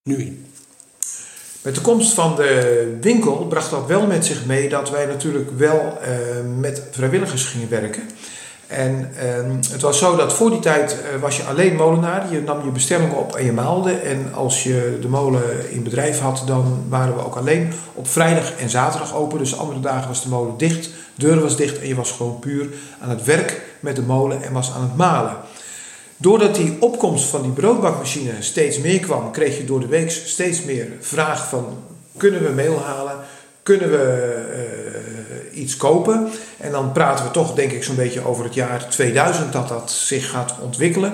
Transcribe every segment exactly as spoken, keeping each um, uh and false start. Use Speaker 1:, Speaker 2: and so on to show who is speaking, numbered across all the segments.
Speaker 1: nu in?
Speaker 2: Met de komst van de winkel bracht dat wel met zich mee dat wij natuurlijk wel uh, met vrijwilligers gingen werken. En uh, het was zo dat voor die tijd uh, was je alleen molenaar. Je nam je bestellingen op en je maalde. En als je de molen in bedrijf had, dan waren we ook alleen op vrijdag en zaterdag open. Dus de andere dagen was de molen dicht, de deur was dicht en je was gewoon puur aan het werk met de molen en was aan het malen. Doordat die opkomst van die broodbakmachine steeds meer kwam, kreeg je door de week steeds meer vraag van: kunnen we meel halen? Kunnen we uh, iets kopen? En dan praten we toch, denk ik, zo'n beetje over het jaar tweeduizend dat dat zich gaat ontwikkelen.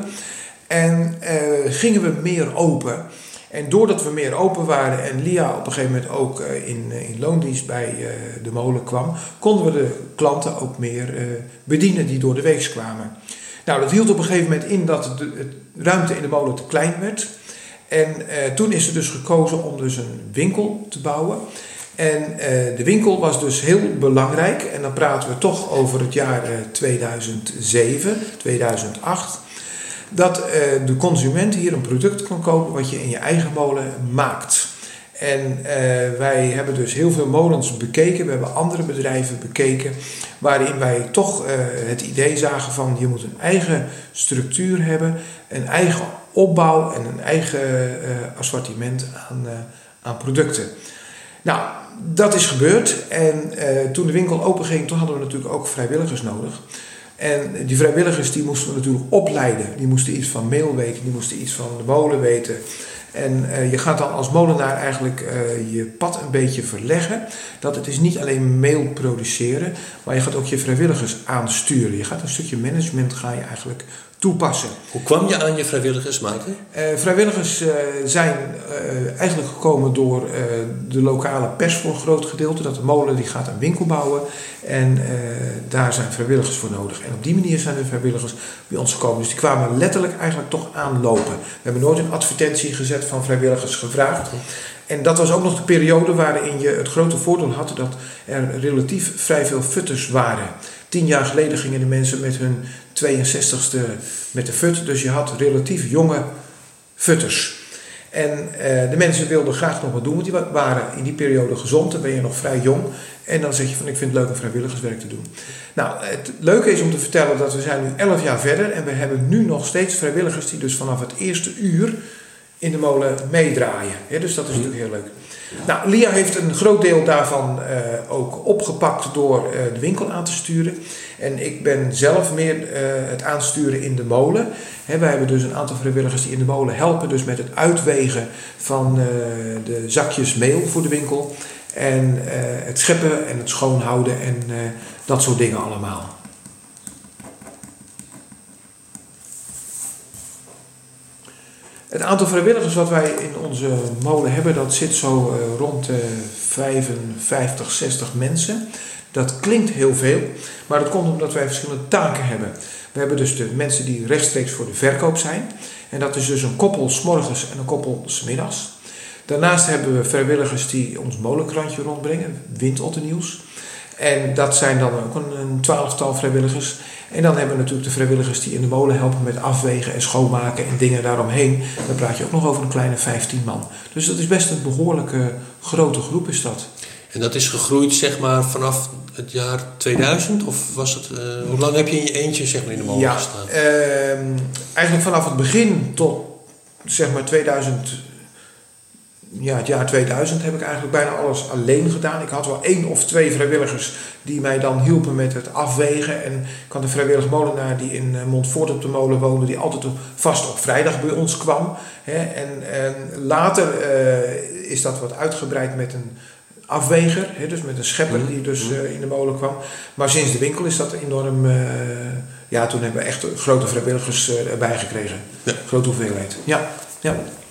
Speaker 2: En uh, gingen we meer open. En doordat we meer open waren en Lia op een gegeven moment ook uh, in, uh, in loondienst bij uh, de molen kwam, konden we de klanten ook meer uh, bedienen die door de week kwamen. Nou, dat hield op een gegeven moment in dat de, de ruimte in de molen te klein werd. En uh, toen is er dus gekozen om dus een winkel te bouwen. En uh, de winkel was dus heel belangrijk. En dan praten we toch over het jaar uh, tweeduizend zeven, tweeduizend acht. Dat uh, de consument hier een product kan kopen wat je in je eigen molen maakt. En uh, wij hebben dus heel veel molens bekeken. We hebben andere bedrijven bekeken. Waarin wij toch uh, het idee zagen van: je moet een eigen structuur hebben. Een eigen opbouw en een eigen uh, assortiment aan, uh, aan producten. Nou, dat is gebeurd. En uh, toen de winkel open ging, toen hadden we natuurlijk ook vrijwilligers nodig. En die vrijwilligers die moesten we natuurlijk opleiden. Die moesten iets van meel weten, die moesten iets van de molen weten. En uh, je gaat dan als molenaar eigenlijk uh, je pad een beetje verleggen. Dat het is niet alleen meel produceren, maar je gaat ook je vrijwilligers aansturen. Je gaat een stukje management ga je eigenlijk toepassen.
Speaker 1: Hoe kwam je aan je vrijwilligers, Maarten?
Speaker 2: Uh, vrijwilligers uh, zijn uh, eigenlijk gekomen door uh, de lokale pers voor een groot gedeelte. Dat de molen die gaat een winkel bouwen en uh, daar zijn vrijwilligers voor nodig. En op die manier zijn de vrijwilligers bij ons gekomen. Dus die kwamen letterlijk eigenlijk toch aanlopen. We hebben nooit een advertentie gezet van vrijwilligers gevraagd. En dat was ook nog de periode waarin je het grote voordeel had dat er relatief vrij veel futters waren. Tien jaar geleden gingen de mensen met hun tweeënzestigste met de fut. Dus je had relatief jonge futters. En uh, de mensen wilden graag nog wat doen, want die waren in die periode gezond. Dan ben je nog vrij jong. En dan zeg je van: ik vind het leuk om vrijwilligerswerk te doen. Nou, het leuke is om te vertellen dat we zijn nu elf jaar verder. En we hebben nu nog steeds vrijwilligers die dus vanaf het eerste uur in de molen meedraaien. Ja, dus dat is natuurlijk heel leuk. Nou, Lia heeft een groot deel daarvan uh, ook opgepakt door uh, de winkel aan te sturen. En ik ben zelf meer uh, het aansturen in de molen. He, wij hebben dus een aantal vrijwilligers die in de molen helpen. Dus met het uitwegen van uh, de zakjes meel voor de winkel. En uh, het scheppen en het schoonhouden en uh, dat soort dingen allemaal. Het aantal vrijwilligers wat wij in onze molen hebben, dat zit zo uh, rond de vijfenvijftig, zestig mensen. Dat klinkt heel veel, maar dat komt omdat wij verschillende taken hebben. We hebben dus de mensen die rechtstreeks voor de verkoop zijn. En dat is dus een koppel 's morgens en een koppel 's middags. Daarnaast hebben we vrijwilligers die ons molenkrantje rondbrengen, Windotternieuws. En dat zijn dan ook een, een twaalftal vrijwilligers. En dan hebben we natuurlijk de vrijwilligers die in de molen helpen met afwegen en schoonmaken en dingen daaromheen. Dan praat je ook nog over een kleine vijftien man. Dus dat is best een behoorlijke grote groep is dat.
Speaker 1: En dat is gegroeid zeg maar vanaf het jaar tweeduizend? Of was het, uh, hoe lang heb je in je eentje zeg maar in de molen
Speaker 2: ja,
Speaker 1: gestaan?
Speaker 2: Uh, eigenlijk vanaf het begin tot zeg maar tweeduizend... Ja, het jaar tweeduizend heb ik eigenlijk bijna alles alleen gedaan. Ik had wel één of twee vrijwilligers die mij dan hielpen met het afwegen. En ik had een vrijwillig molenaar die in Montfort op de molen woonde, die altijd vast op vrijdag bij ons kwam. En, en later uh, is dat wat uitgebreid met een afweger, dus met een schepper die dus uh, in de molen kwam. Maar sinds de winkel is dat enorm... Uh, ja, toen hebben we echt grote vrijwilligers uh, erbij gekregen. Ja. Grote hoeveelheid. Ja, ja.